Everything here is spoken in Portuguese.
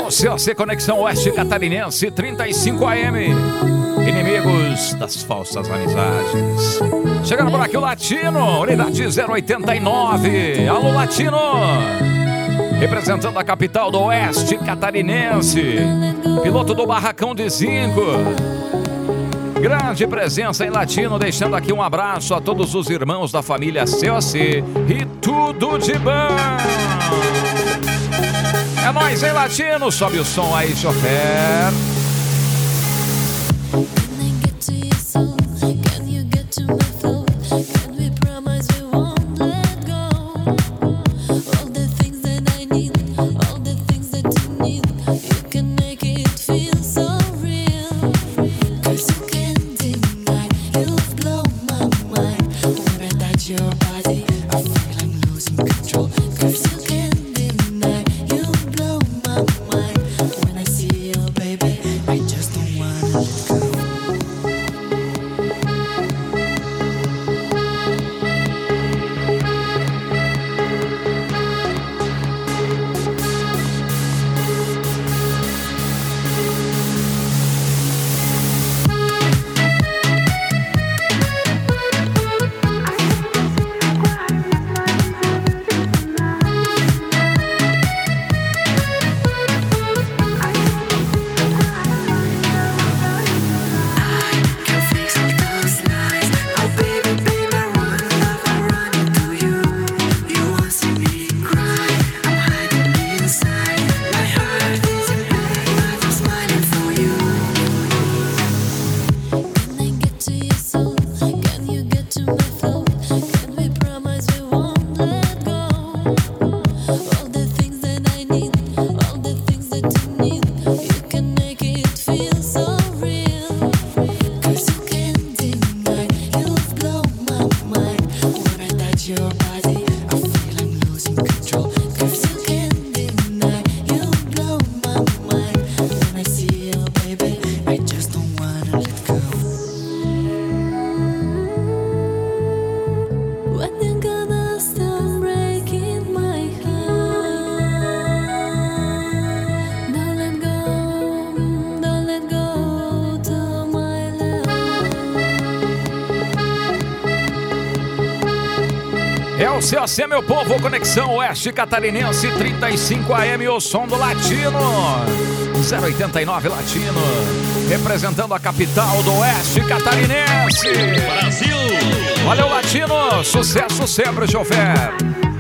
o COC Conexão Oeste Catarinense 35 AM. Inimigos das falsas amizades. Chegando por aqui o Latino, unidade 089. Alô, Latino! Representando a capital do Oeste Catarinense. Piloto do Barracão de Zinco. Grande presença em Latino, deixando aqui um abraço a todos os irmãos da família COC e tudo de bom. É nóis, hein, Latino? Sobe o som aí, chofer. COC, meu povo, Conexão Oeste Catarinense 35 AM, o som do Latino 089 Latino, representando a capital do Oeste Catarinense, Brasil. Valeu, Latino, sucesso sempre, chofer.